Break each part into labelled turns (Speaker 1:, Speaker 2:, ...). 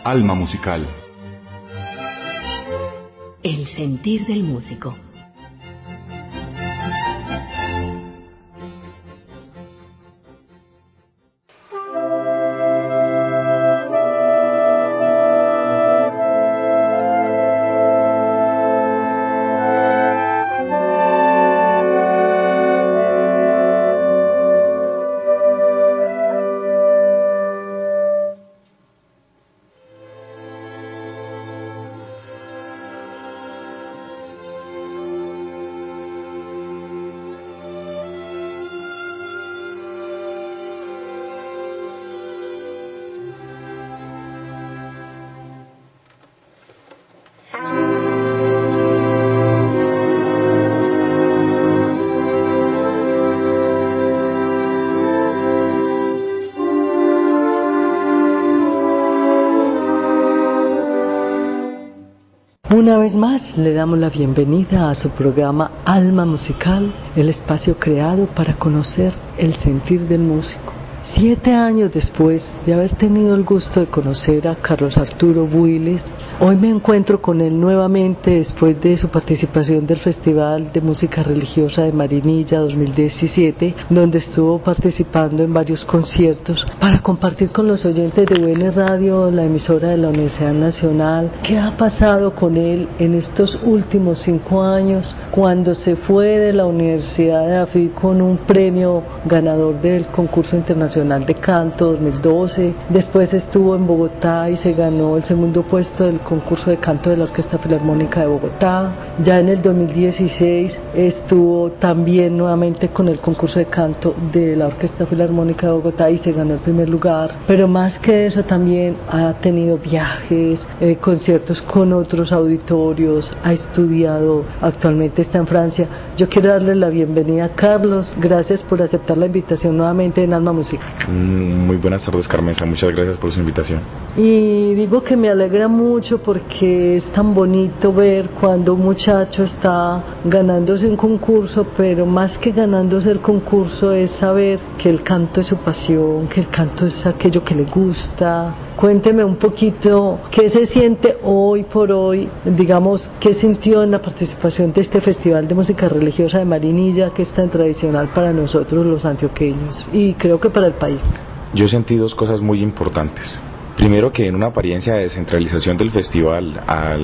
Speaker 1: Alma Musical.
Speaker 2: El sentir del músico.
Speaker 3: Una vez más le damos la bienvenida a su programa Alma Musical, el espacio creado para conocer el sentir del músico. 7 años después de haber tenido el gusto de conocer a Carlos Arturo Builes, hoy me encuentro con él nuevamente después de su participación del Festival de Música Religiosa de Marinilla 2017, donde estuvo participando en varios conciertos, para compartir con los oyentes de UN Radio, la emisora de la Universidad Nacional, qué ha pasado con él en estos últimos 5 años, cuando se fue de la Universidad de AFID con un premio ganador del concurso internacional de canto 2012, después estuvo en Bogotá y se ganó el segundo puesto del concurso de canto de la Orquesta Filarmónica de Bogotá. Ya en el 2016 estuvo también nuevamente con el concurso de canto de la Orquesta Filarmónica de Bogotá y se ganó el primer lugar. Pero más que eso también ha tenido viajes, conciertos con otros auditorios, ha estudiado, actualmente está en Francia. Yo quiero darle la bienvenida a Carlos, gracias por aceptar la invitación nuevamente en Alma Musical.
Speaker 4: Muy buenas tardes, Carmenza, muchas gracias por su invitación.
Speaker 3: Y digo que me alegra mucho porque es tan bonito ver cuando un muchacho está ganándose un concurso, pero más que ganándose el concurso es saber que el canto es su pasión, que el canto es aquello que le gusta. Cuénteme un poquito qué se siente hoy por hoy, digamos, qué sintió en la participación de este Festival de Música Religiosa de Marinilla, que es tan tradicional para nosotros los antioqueños y creo que para el país.
Speaker 4: Yo sentí 2 cosas muy importantes. Primero, que en una apariencia de descentralización del festival,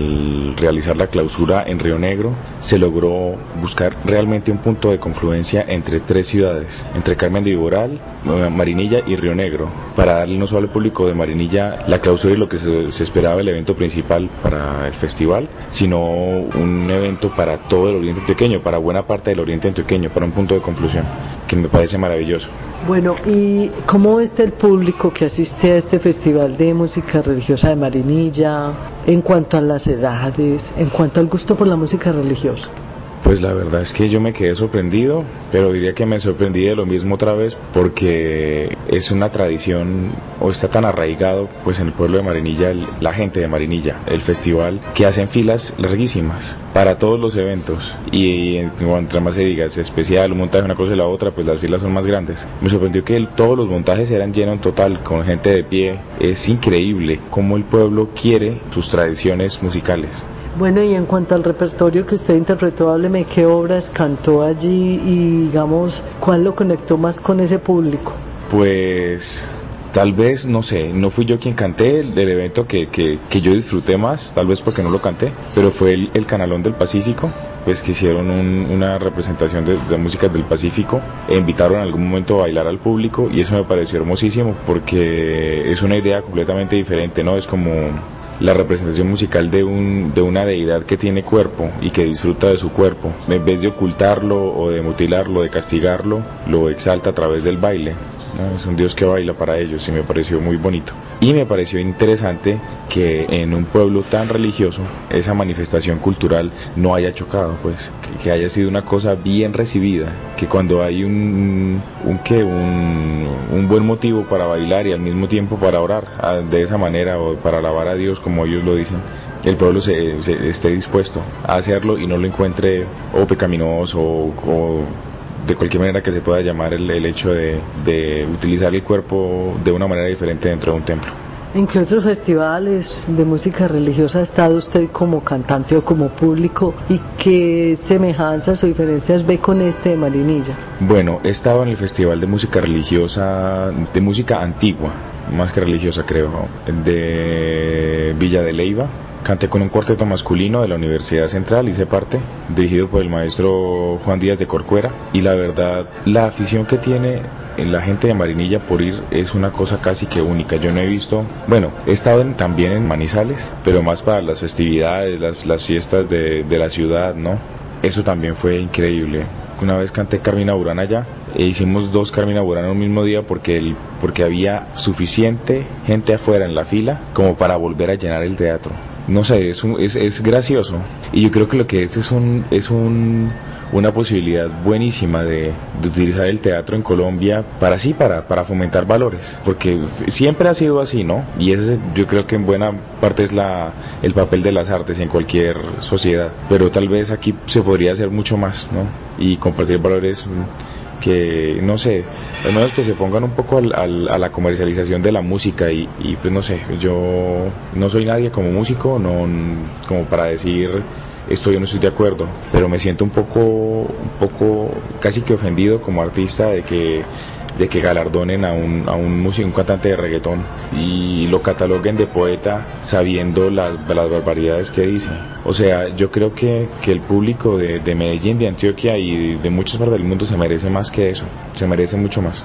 Speaker 4: al realizar la clausura en Río Negro, se logró buscar realmente un punto de confluencia entre 3 ciudades, entre Carmen de Viboral, Marinilla y Río Negro, para darle no solo al público de Marinilla la clausura y lo que se esperaba el evento principal para el festival, sino un evento para todo el oriente antioqueño, para buena parte del oriente antioqueño, para un punto de conflusión, que me parece maravilloso.
Speaker 3: Bueno, ¿y cómo está el público que asiste a este Festival de Música Religiosa de Marinilla en cuanto a las edades, en cuanto al gusto por la música religiosa?
Speaker 4: Pues la verdad es que yo me quedé sorprendido, pero diría que me sorprendí de lo mismo otra vez porque es una tradición, o está tan arraigado pues en el pueblo de Marinilla, la gente de Marinilla, el festival, que hacen filas larguísimas para todos los eventos, y entre más se diga, es especial, un montaje, una cosa y la otra, pues las filas son más grandes. Me sorprendió que todos los montajes eran llenos en total, con gente de pie. Es increíble cómo el pueblo quiere sus tradiciones musicales.
Speaker 3: Bueno, y en cuanto al repertorio que usted interpretó, hábleme qué obras cantó allí y, digamos, ¿cuál lo conectó más con ese público?
Speaker 4: Pues tal vez, no sé, no fui yo quien canté del evento que yo disfruté más, tal vez porque no lo canté, pero fue el Canalón del Pacífico, pues que hicieron una representación de música del Pacífico e invitaron en algún momento a bailar al público, y eso me pareció hermosísimo porque es una idea completamente diferente, ¿no? Es como la representación musical de una deidad que tiene cuerpo y que disfruta de su cuerpo. En vez de ocultarlo o de mutilarlo, de castigarlo, lo exalta a través del baile, ¿no? Es un Dios que baila para ellos, y me pareció muy bonito. Y me pareció interesante que en un pueblo tan religioso esa manifestación cultural no haya chocado, pues que haya sido una cosa bien recibida, que cuando hay un buen motivo para bailar y al mismo tiempo para orar de esa manera, o para alabar a Dios como ellos lo dicen, el pueblo se esté dispuesto a hacerlo y no lo encuentre o pecaminoso o de cualquier manera que se pueda llamar el hecho de utilizar el cuerpo de una manera diferente dentro de un templo.
Speaker 3: ¿En qué otros festivales de música religiosa ha estado usted como cantante o como público y qué semejanzas o diferencias ve con este de Marinilla?
Speaker 4: Bueno, he estado en el Festival de Música Religiosa, de música antigua, más que religiosa creo, de Villa de Leyva. Canté con un cuarteto masculino de la Universidad Central, hice parte, dirigido por el maestro Juan Díaz de Corcuera, y la verdad, la afición que tiene la gente de Marinilla por ir es una cosa casi que única. Yo no he visto, bueno, he estado también en Manizales, pero más para las festividades, las fiestas de la ciudad, ¿no? Eso también fue increíble. Una vez canté Carmina Burana allá, e hicimos 2 Carmina Burana en un mismo día porque había suficiente gente afuera en la fila como para volver a llenar el teatro. No sé, es gracioso, y yo creo que lo que es una posibilidad buenísima de utilizar el teatro en Colombia para fomentar valores, porque siempre ha sido así, ¿no? Y ese yo creo que en buena parte es el papel de las artes en cualquier sociedad, pero tal vez aquí se podría hacer mucho más, ¿no? Y compartir valores que, no sé, al menos que se pongan un poco a la comercialización de la música, y pues no sé, yo no soy nadie como músico, no como para decir estoy o no estoy de acuerdo, pero me siento un poco casi que ofendido como artista de que galardonen a un músico, un cantante de reggaetón, y lo cataloguen de poeta sabiendo las barbaridades que dice. O sea, yo creo que el público de Medellín, de Antioquia y de muchas partes del mundo se merece más que eso, se merece mucho más.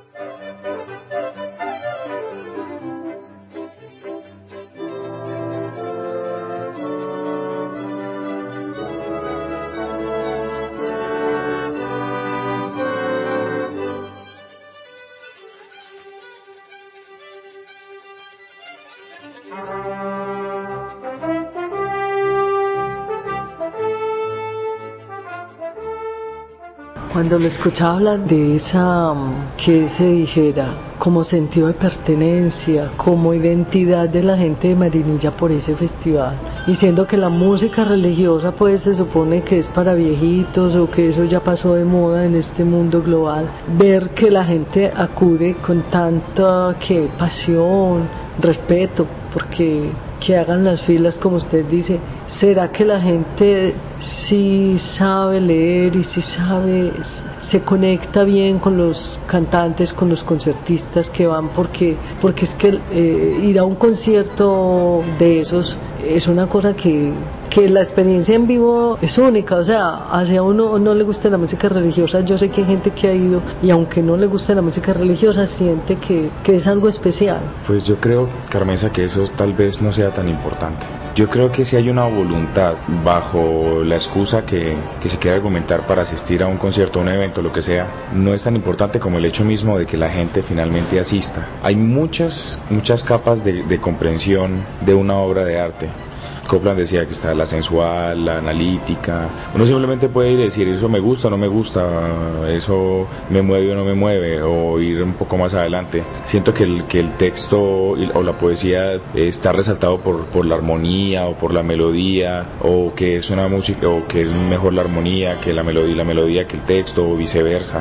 Speaker 3: Cuando lo escuchaba hablar de esa, que se dijera, como sentido de pertenencia, como identidad de la gente de Marinilla por ese festival, y siendo que la música religiosa pues se supone que es para viejitos o que eso ya pasó de moda en este mundo global, ver que la gente acude con tanta pasión, respeto, porque que hagan las filas como usted dice, ¿será que la gente sí sabe leer y sí sabe, se conecta bien con los cantantes, con los concertistas que van? Porque es que ir a un concierto de esos es una cosa que la experiencia en vivo es única. O sea, hacia uno no le gusta la música religiosa, yo sé que hay gente que ha ido y aunque no le gusta la música religiosa siente que es algo especial.
Speaker 4: Pues yo creo, Carmenza, que eso tal vez no sea tan importante. Yo creo que si hay una voluntad bajo la excusa que se quiere argumentar para asistir a un concierto, a un evento, lo que sea, no es tan importante como el hecho mismo de que la gente finalmente asista. Hay muchas capas de comprensión de una obra de arte. Copland decía que está la sensual, la analítica. Uno simplemente puede ir y decir eso me gusta o no me gusta, eso me mueve o no me mueve, o ir un poco más adelante. Siento que el texto o la poesía está resaltado por la armonía o por la melodía, o que es una música, o que es mejor la armonía que la melodía que el texto, o viceversa.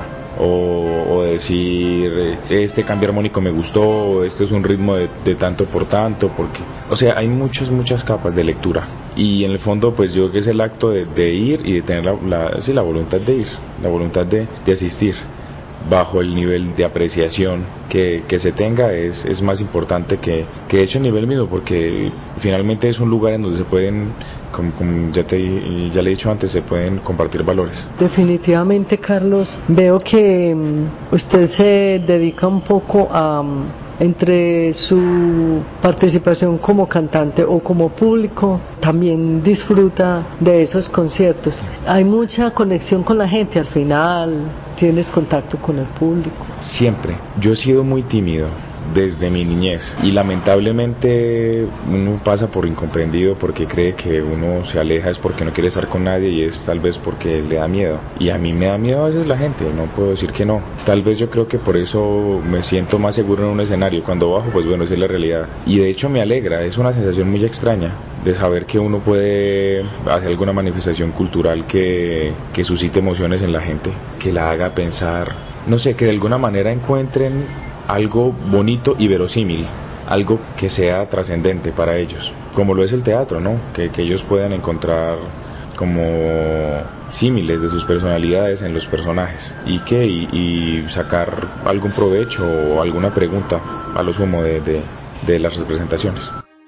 Speaker 4: O decir este cambio armónico me gustó, este es un ritmo de tanto por tanto, porque, o sea, hay muchas capas de lectura, y en el fondo pues yo creo que es el acto de ir y de tener la voluntad de ir, la voluntad de asistir, bajo el nivel de apreciación que se tenga, es más importante que de hecho el nivel mismo, porque finalmente es un lugar en donde se pueden, como ya le he dicho antes, se pueden compartir valores.
Speaker 3: Definitivamente, Carlos, veo que usted se dedica un poco a entre su participación como cantante o como público, también disfruta de esos conciertos. Hay mucha conexión con la gente al final, tienes contacto con el público.
Speaker 4: Siempre. Yo he sido muy tímido desde mi niñez, y lamentablemente uno pasa por incomprendido porque cree que uno se aleja es porque no quiere estar con nadie, y es tal vez porque le da miedo, y a mí me da miedo a veces la gente, no puedo decir que no. Tal vez yo creo que por eso me siento más seguro en un escenario. Cuando bajo, pues bueno, esa es la realidad, y de hecho me alegra, es una sensación muy extraña de saber que uno puede hacer alguna manifestación cultural que suscite emociones en la gente, que la haga pensar, no sé, que de alguna manera encuentren algo bonito y verosímil algo que sea trascendente para ellos, como lo es el teatro, ¿no? Que ellos puedan encontrar como símiles de sus personalidades en los personajes y sacar algún provecho o alguna pregunta a lo sumo de las representaciones.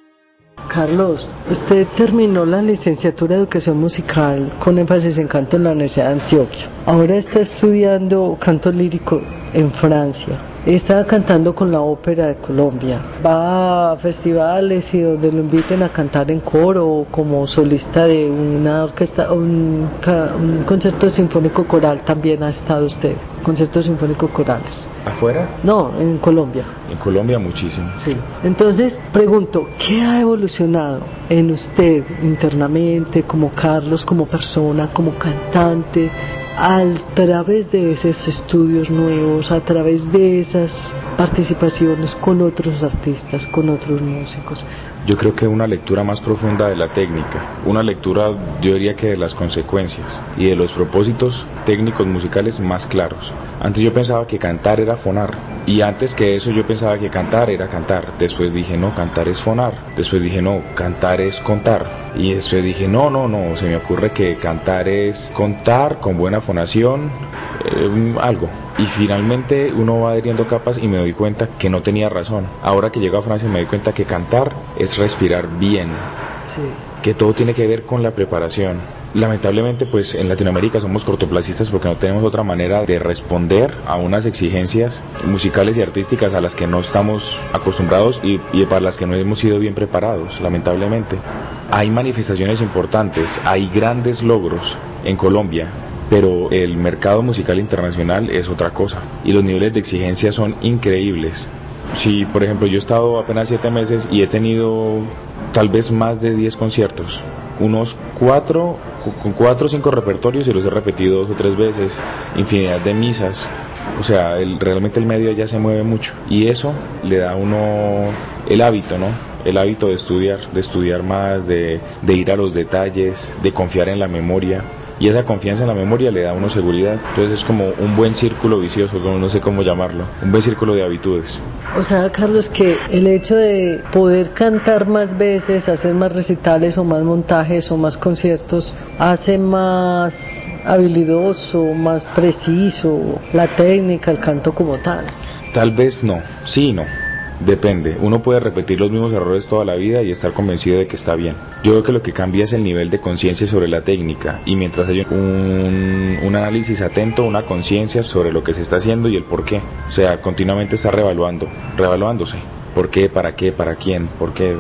Speaker 3: Carlos, usted terminó la licenciatura de Educación Musical con énfasis en canto en la Universidad de Antioquia. Ahora está estudiando canto lírico en Francia. Está cantando con la Ópera de Colombia. Va a festivales y donde lo inviten a cantar en coro o como solista de una orquesta, un concierto sinfónico coral también ha estado usted. Conciertos sinfónicos corales.
Speaker 4: ¿Afuera?
Speaker 3: No, en Colombia.
Speaker 4: En Colombia muchísimo.
Speaker 3: Sí. Entonces, pregunto, ¿qué ha evolucionado en usted internamente, como Carlos, como persona, como cantante, a través de esos estudios nuevos, a través de esas participaciones con otros artistas, con otros músicos?
Speaker 4: Yo creo que una lectura más profunda de la técnica, una lectura, yo diría que de las consecuencias y de los propósitos técnicos musicales más claros. Antes yo pensaba que cantar era fonar, y antes que eso yo pensaba que cantar era cantar. Después dije, no, cantar es fonar. Después dije, no, cantar es contar. Y después dije, no, se me ocurre que cantar es contar con buena fonación, algo. Y finalmente uno va adhiriendo capas y me doy cuenta que no tenía razón. Ahora que llego a Francia me doy cuenta que cantar es respirar bien.
Speaker 3: Sí.
Speaker 4: Que todo tiene que ver con la preparación. Lamentablemente pues en Latinoamérica somos cortoplacistas porque no tenemos otra manera de responder a unas exigencias musicales y artísticas a las que no estamos acostumbrados y para las que no hemos sido bien preparados, lamentablemente. Hay manifestaciones importantes, hay grandes logros en Colombia, pero el mercado musical internacional es otra cosa y los niveles de exigencia son increíbles. Si por ejemplo yo he estado apenas 7 meses y he tenido tal vez más de 10 conciertos, unos 4 o 5 repertorios y los he repetido 2 o 3 veces, infinidad de misas. O sea, realmente el medio ya se mueve mucho y eso le da a uno el hábito, ¿no? El hábito de estudiar más, de ir a los detalles, de confiar en la memoria. Y esa confianza en la memoria le da a uno seguridad. Entonces es como un buen círculo vicioso, como no sé cómo llamarlo, un buen círculo de habitudes.
Speaker 3: O sea, Carlos, que el hecho de poder cantar más veces, hacer más recitales o más montajes o más conciertos, hace más habilidoso, más preciso la técnica, el canto como tal.
Speaker 4: Tal vez no, sí y no. Depende, uno puede repetir los mismos errores toda la vida y estar convencido de que está bien. Yo creo que lo que cambia es el nivel de conciencia sobre la técnica y mientras hay un análisis atento, una conciencia sobre lo que se está haciendo y el por qué. O sea, continuamente está revaluándose. ¿Por qué? ¿Para qué? ¿Para quién? ¿Por qué?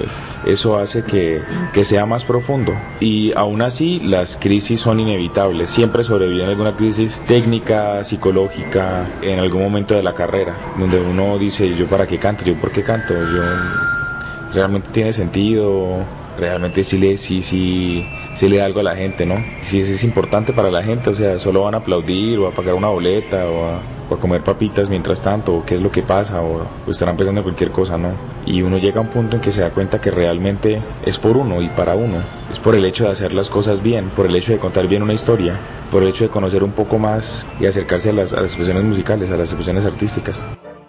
Speaker 4: Eso hace que sea más profundo. Y aún así, las crisis son inevitables. Siempre sobrevive alguna crisis técnica, psicológica, en algún momento de la carrera, donde uno dice, ¿yo para qué canto? ¿Yo por qué canto? ¿Yo realmente tiene sentido? Realmente sí le da algo a la gente, ¿no? Si es importante para la gente, o sea, solo van a aplaudir o a pagar una boleta o a comer papitas mientras tanto, o qué es lo que pasa, o estarán pensando en cualquier cosa, ¿no? Y uno llega a un punto en que se da cuenta que realmente es por uno y para uno, es por el hecho de hacer las cosas bien, por el hecho de contar bien una historia, por el hecho de conocer un poco más y acercarse a las expresiones musicales, a las expresiones artísticas.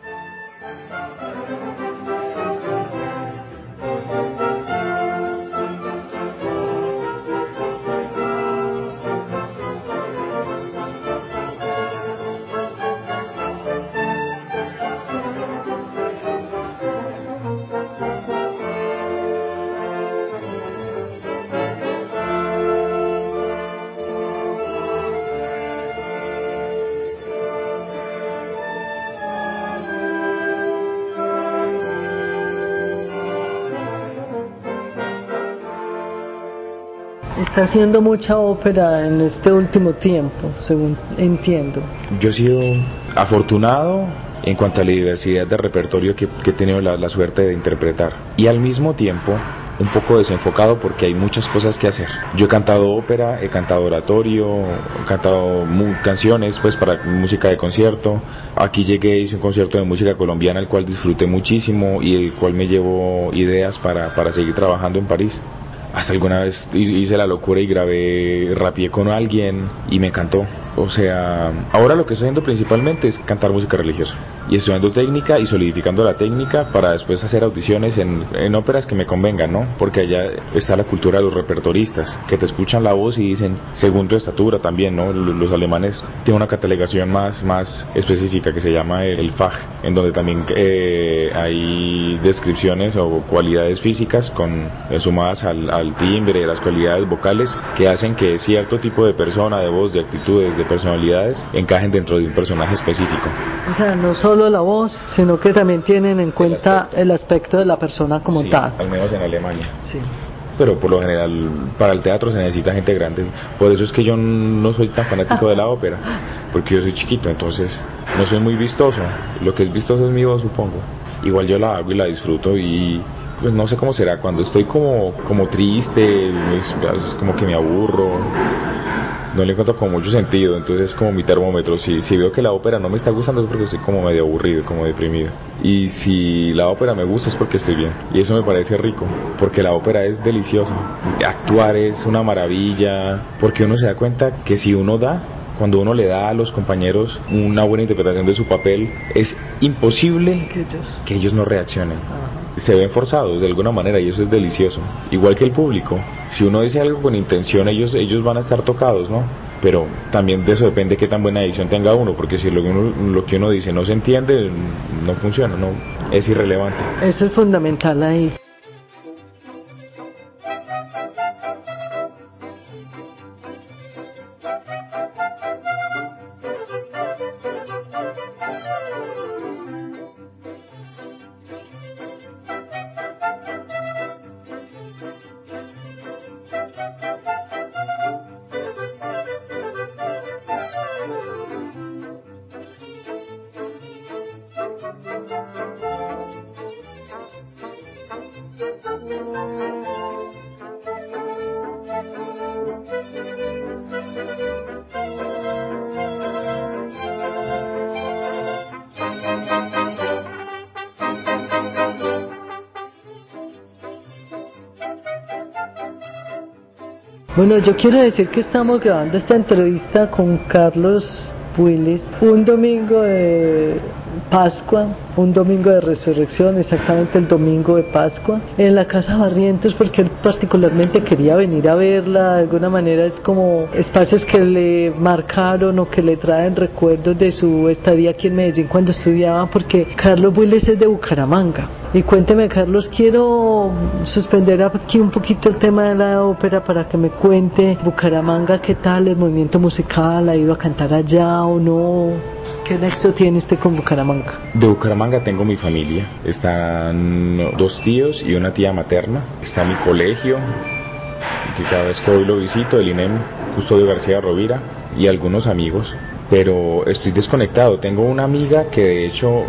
Speaker 3: Está haciendo mucha ópera en este último tiempo, según entiendo.
Speaker 4: Yo he sido afortunado en cuanto a la diversidad de repertorio que he tenido la suerte de interpretar y al mismo tiempo un poco desenfocado porque hay muchas cosas que hacer. Yo he cantado ópera, he cantado oratorio, he cantado canciones pues para música de concierto. Aquí llegué, hice un concierto de música colombiana el cual disfruté muchísimo y el cual me llevó ideas para seguir trabajando en París. Hasta alguna vez hice la locura y rapeé con alguien y me encantó. O sea, ahora lo que estoy haciendo principalmente es cantar música religiosa. y estudiando técnica y solidificando la técnica para después hacer audiciones en óperas que me convengan, ¿no? Porque allá está la cultura de los repertoristas, que te escuchan la voz y dicen según tu estatura también, ¿no? Los alemanes tienen una catalogación más específica que se llama el Fach, en donde también hay descripciones o cualidades físicas sumadas al timbre, las cualidades vocales que hacen que cierto tipo de persona, de voz, de actitudes, de personalidades encajen dentro de un personaje específico.
Speaker 3: O sea, no solo la voz, sino que también tienen en cuenta el aspecto de la persona como
Speaker 4: sí,
Speaker 3: tal.
Speaker 4: Al menos en Alemania.
Speaker 3: Sí.
Speaker 4: Pero por lo general para el teatro se necesita gente grande. Por eso es que yo no soy tan fanático de la ópera, porque yo soy chiquito, entonces no soy muy vistoso. Lo que es vistoso es mi voz, supongo. Igual yo la hago y la disfruto, y pues no sé cómo será cuando estoy como triste, es como que me aburro, no le encuentro como mucho sentido, entonces es como mi termómetro. Si veo que la ópera no me está gustando es porque estoy como medio aburrido, como deprimido, y si la ópera me gusta es porque estoy bien, y eso me parece rico, porque la ópera es deliciosa, actuar es una maravilla, porque uno se da cuenta que si uno cuando uno le da a los compañeros una buena interpretación de su papel, es imposible que ellos no reaccionen. Se ven forzados de alguna manera, y eso es delicioso. Igual que el público, si uno dice algo con intención, ellos van a estar tocados, ¿no? Pero también de eso depende qué tan buena dicción tenga uno, porque si lo que uno dice no se entiende, no funciona, no, es irrelevante.
Speaker 3: Eso es fundamental ahí. Bueno, yo quiero decir que estamos grabando esta entrevista con Carlos Willis un domingo de Pascua, un domingo de resurrección, exactamente el domingo de Pascua, en la Casa Barrientos, porque él particularmente quería venir a verla. De alguna manera es como espacios que le marcaron o que le traen recuerdos de su estadía aquí en Medellín cuando estudiaba, porque Carlos Willis es de Bucaramanga. Y cuénteme, Carlos, quiero suspender aquí un poquito el tema de la ópera para que me cuente Bucaramanga, qué tal el movimiento musical, ha ido a cantar allá o no, qué nexo tiene usted con Bucaramanga.
Speaker 4: De Bucaramanga tengo mi familia, están 2 tíos y una tía materna, está mi colegio, que cada vez que hoy lo visito, el INEM Custodio García Rovira, y algunos amigos, pero estoy desconectado. Tengo una amiga que de hecho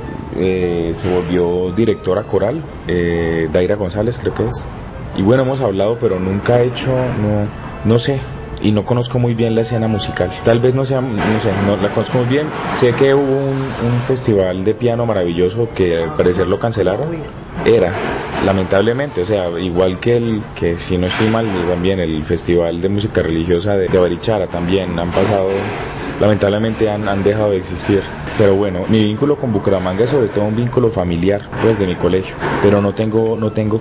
Speaker 4: se volvió directora coral, Daira González creo que es, y bueno, hemos hablado, pero nunca he hecho, no sé, y no conozco muy bien la escena musical. Tal vez no sé, no la conozco muy bien. Sé que hubo un festival de piano maravilloso que al parecer lo cancelaron. Lamentablemente, o sea, igual que si no estoy mal, también el festival de música religiosa de Barichara también lamentablemente han dejado de existir. Pero bueno, mi vínculo con Bucaramanga es sobre todo un vínculo familiar, pues de mi colegio, pero no tengo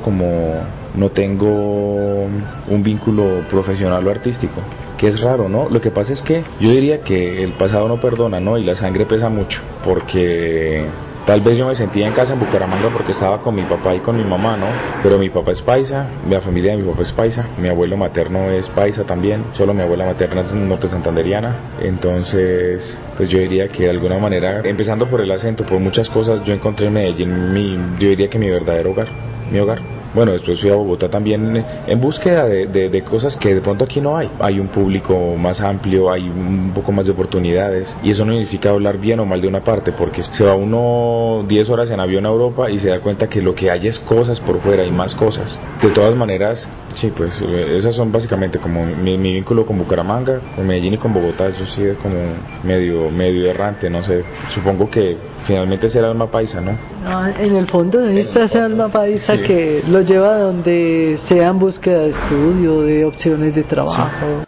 Speaker 4: un vínculo profesional o artístico, que es raro, ¿no? Lo que pasa es que yo diría que el pasado no perdona, ¿no? Y la sangre pesa mucho, porque tal vez yo me sentía en casa en Bucaramanga porque estaba con mi papá y con mi mamá, ¿no? Pero mi papá es paisa, la familia de mi papá es paisa, mi abuelo materno es paisa también, solo mi abuela materna es norte santanderiana. Entonces, pues yo diría que de alguna manera, empezando por el acento, por muchas cosas, yo encontré en Medellín yo diría que mi verdadero hogar, mi hogar. Bueno, después fui a Bogotá también en búsqueda de cosas que de pronto aquí no hay. Hay un público más amplio, hay un poco más de oportunidades, y eso no significa hablar bien o mal de una parte, porque se va uno 10 horas en avión a Europa y se da cuenta que lo que hay es cosas por fuera y más cosas. De todas maneras, sí, pues esas son básicamente como mi vínculo con Bucaramanga, con Medellín y con Bogotá. Yo sí como medio errante, no sé, supongo que finalmente es el alma paisa, ¿no?
Speaker 3: En el fondo está ese alma paisa, sí, que lo lleva a donde sea en búsqueda de estudio, de opciones de trabajo. Sí.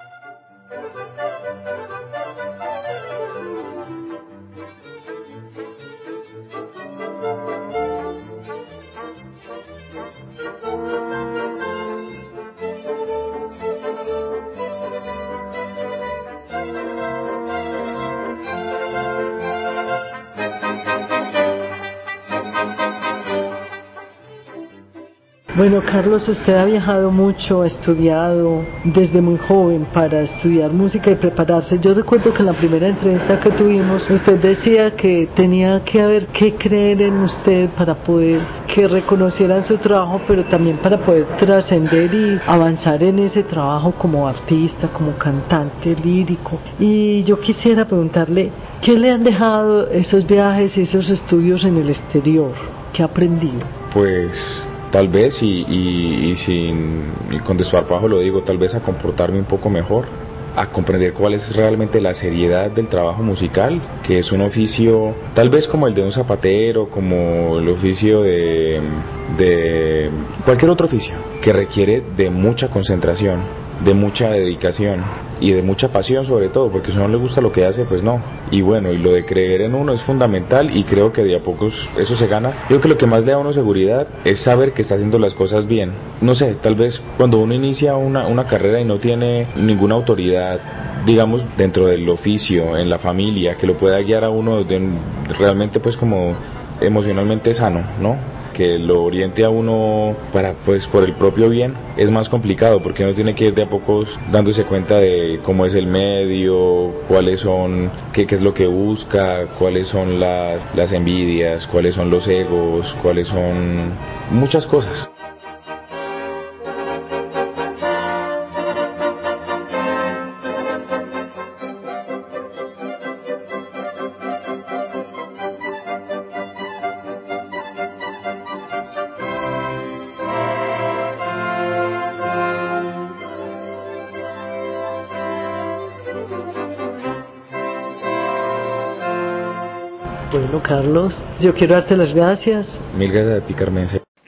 Speaker 3: Bueno, Carlos, usted ha viajado mucho, ha estudiado desde muy joven para estudiar música y prepararse. Yo recuerdo que en la primera entrevista que tuvimos, usted decía que tenía que haber que creer en usted para poder que reconocieran su trabajo, pero también para poder trascender y avanzar en ese trabajo como artista, como cantante lírico. Y yo quisiera preguntarle, ¿qué le han dejado esos viajes y esos estudios en el exterior? ¿Qué ha aprendido?
Speaker 4: Pues tal vez, y con desparpajo lo digo, tal vez a comportarme un poco mejor, a comprender cuál es realmente la seriedad del trabajo musical, que es un oficio tal vez como el de un zapatero, como el oficio de cualquier otro oficio, que requiere de mucha concentración, de mucha dedicación y de mucha pasión sobre todo, porque si no le gusta lo que hace, pues no. Y bueno, y lo de creer en uno es fundamental, y creo que de a pocos eso se gana. Yo creo que lo que más le da a uno seguridad es saber que está haciendo las cosas bien. No sé, tal vez cuando uno inicia una carrera y no tiene ninguna autoridad, digamos, dentro del oficio, en la familia, que lo pueda guiar a uno realmente pues como emocionalmente sano, ¿no? Que lo oriente a uno para, pues, por el propio bien, es más complicado, porque uno tiene que ir de a pocos dándose cuenta de cómo es el medio, cuáles son, qué es lo que busca, cuáles son las envidias, cuáles son los egos, cuáles son muchas cosas.
Speaker 3: Bueno, Carlos, yo quiero darte las gracias.
Speaker 4: Mil gracias a ti, Carmen.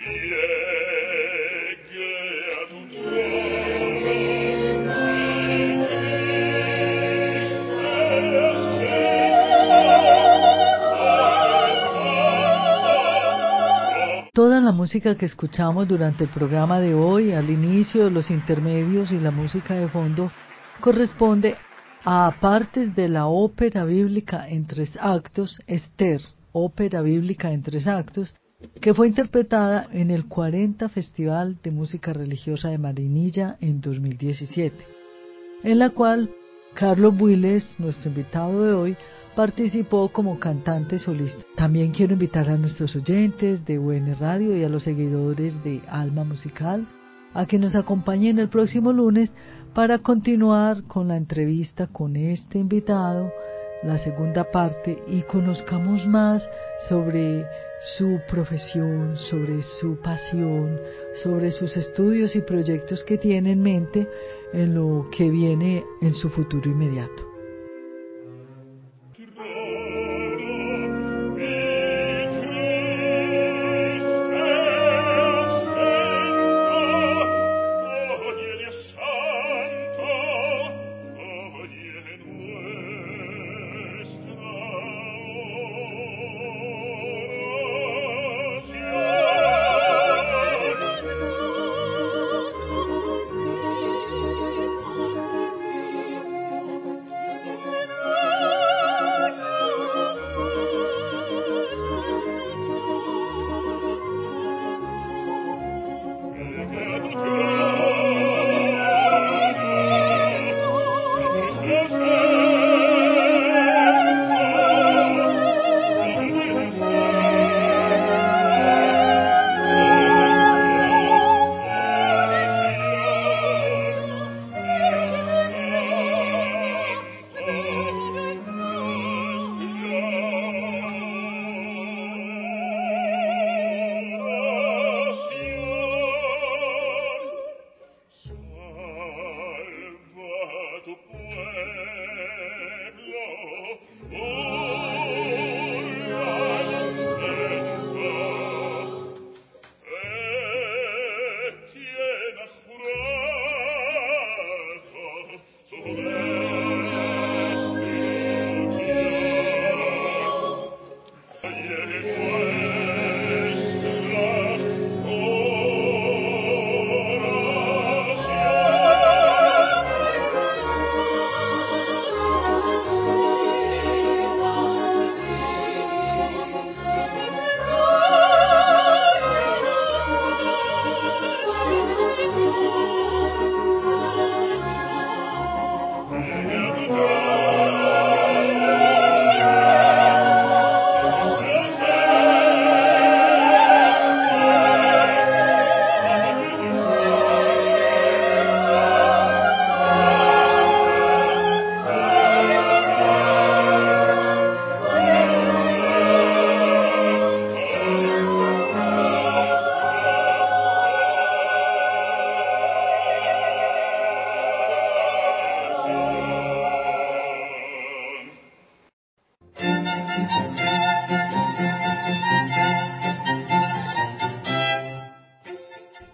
Speaker 3: Toda la música que escuchamos durante el programa de hoy, al inicio, los intermedios y la música de fondo, corresponde a partes de la ópera bíblica en 3 actos, Esther, ópera bíblica en 3 actos, que fue interpretada en el 40 Festival de Música Religiosa de Marinilla en 2017, en la cual Carlos Builes, nuestro invitado de hoy, participó como cantante solista. También quiero invitar a nuestros oyentes de UN Radio y a los seguidores de Alma Musical a que nos acompañen el próximo lunes para continuar con la entrevista con este invitado, la segunda parte, y conozcamos más sobre su profesión, sobre su pasión, sobre sus estudios y proyectos que tiene en mente en lo que viene en su futuro inmediato.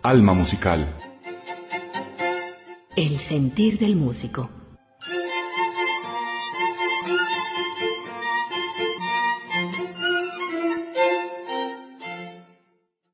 Speaker 1: Alma Musical.
Speaker 2: El sentir del músico.